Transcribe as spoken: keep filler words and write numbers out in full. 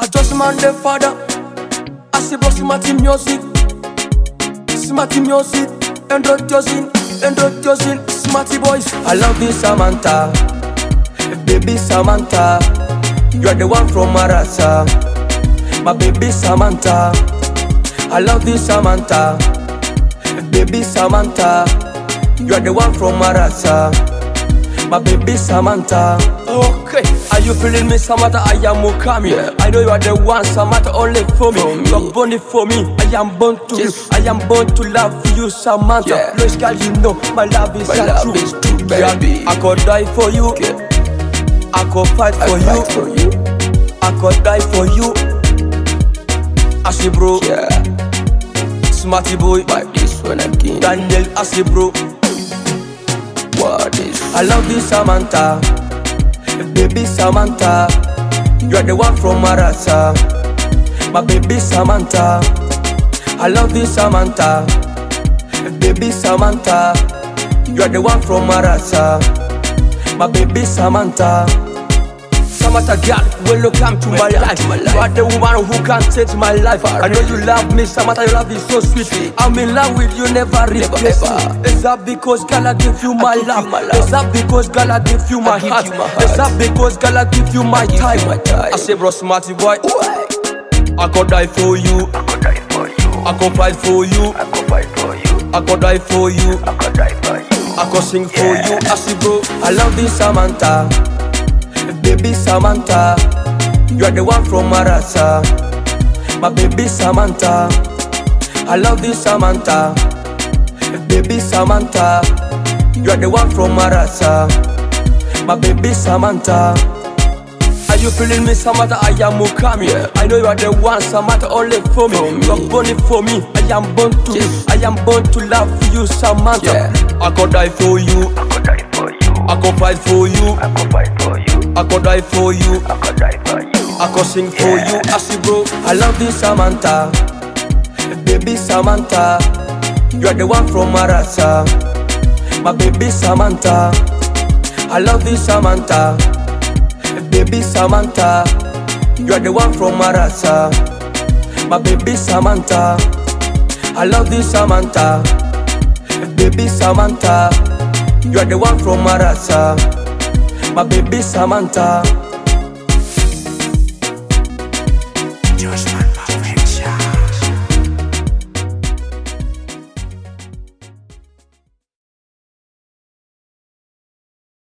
I just man the father. I say bro, Smarty music, Smarty music, introducing, introducing, Smarty boys. I love this Samantha, baby Samantha. You are the one from Marasa, my baby Samantha. I love this Samantha, baby Samantha. You are the one from Marasa, my baby Samantha. Okay, are you feeling me, Samantha? I am Mukami. Yeah. I know you are the one, Samantha, only for me. For me. You are born it for me. I am born to yes. you. I am born to love you, Samantha. Yeah. Please, girl, you know my love is my love true. Is true, baby. Yeah. I could die for you. Yeah. I could fight for, I you. Fight for you. I could die for you. I say, bro. Yeah. Smarty boy, like this one again. Daniel, I say, bro. What is? I love this Samantha, baby Samantha. You are the one from Marasa, my baby Samantha. I love this Samantha, baby Samantha. You are the one from Marasa, my baby Samantha. Samantha girl, welcome to my life. You are the woman who can change my life. I know you love me, Samantha, your love is so sweet. I'm in love with you, never replace me. Is that because girl I give you my love? Is that because girl I give you my heart? Is that because girl I give you my time? I say bro, Smarty boy, I could die for you. I could fight for you. I could die for you. I could sing for you. I say bro, I love this Samantha, baby Samantha. You are the one from Marasa, my baby Samantha. I love this Samantha, baby Samantha. You are the one from Marasa, my baby Samantha. Are you feeling me, Samantha? I am Mukami. Yeah. I know you are the one, Samantha, only for me. For me. You are born it for me. I am born to yes. I am born to love you, Samantha. Yeah. I could die for you. I could die for you. I could fight for you. I could fight for you. I could die for you. I could die for you. I could sing yeah. for you. I say bro, I love this Samantha, baby Samantha. You are the one from Marasa, my baby Samantha. I love this Samantha, baby Samantha. You are the one from Marasa, my baby Samantha. I love this Samantha, baby Samantha. You are the one from Marasa, my baby Samantha. Just